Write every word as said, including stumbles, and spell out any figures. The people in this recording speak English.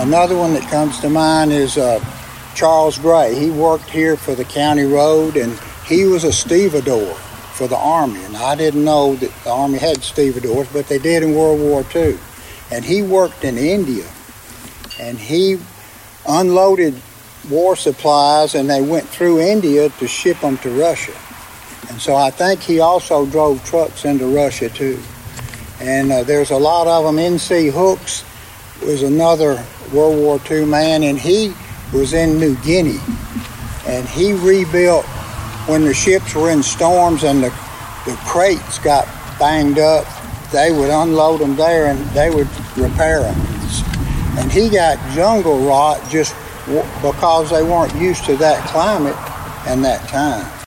Another one that comes to mind is uh, Charles Gray. He worked here for the county road, and he was a stevedore for the Army. And I didn't know that the Army had stevedores, but they did in World War Two. And he worked in India, and he unloaded war supplies, and they went through India to ship them to Russia. And so I think he also drove trucks into Russia too. And uh, there's a lot of them. N C Hooks was another World War Two man, and he was in New Guinea. And he rebuilt when the ships were in storms and the, the crates got banged up. They would unload them there and they would repair them. And he got jungle rot just because they weren't used to that climate and that time.